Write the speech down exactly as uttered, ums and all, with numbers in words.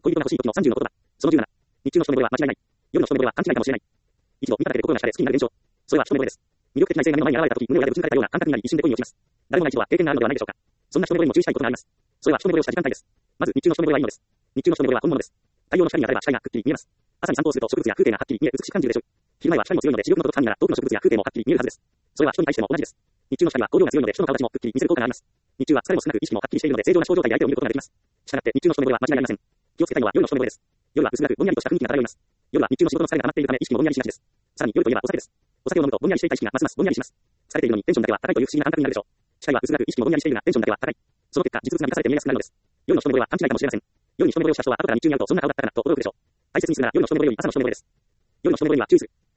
恋人が欲しい時のさんじゅうの言葉。そのじゅうなな。日中の一目惚れは間違いない。夜の一目惚れは勘違いかもしれない。一度見ただけで心が惹かれ好きになる現象。それは一目惚れです。魅力的な異性が目の前に現れた時、胸をやれぶち抜かれたような感覚になり一瞬で恋に落ちます。誰もが一度は経験があるのではないでしょうか。そんな一目惚れにも注意したいことがあります。それは一目惚れをした時間帯です。まず日中の一目惚れはいいのです。日中の一目惚れは本物です。太陽の光に当たれば視界がくっきり見えます。朝に散歩をすると植物や風景がはっきり見え美しく感じるでしょう。昼前は光も強いので視力の届く範囲なら多くの植物や風景もはっきり見えるはずです。それは人に対しても同じです。日中の光は光量が強いので人の顔立ちもくっきり見せる効果があります。日中は疲れも少なく意識もはっきりしているので正常な症状態で相手を見ることができます。したがって日中の一目惚れは間違いありません。気をつけたいのは夜の一目惚れです。夜は薄暗くぼんやりとした雰囲気が漂います。夜は日中の仕事の疲れが溜まっているため意識もぼんやりしがちです。さらに夜といえばお酒です。お酒を飲むとぼんやりしていた意識がますますぼんやりします。疲れているのにテンションだけは高いという不思議な感覚になるでしょう。視界は薄暗く意識もぼんやりしているがテンションだけは高い。その結果実物が満たされて見えやすくなるのです。夜の一目惚れは勘違いかもしれません。夜に一目惚れをした人は後から日中に会うとそんな顔だったかなと驚くでしょう。大切にするなら夜の一目惚れより朝の一目惚れです。夜の一目惚れには注意する。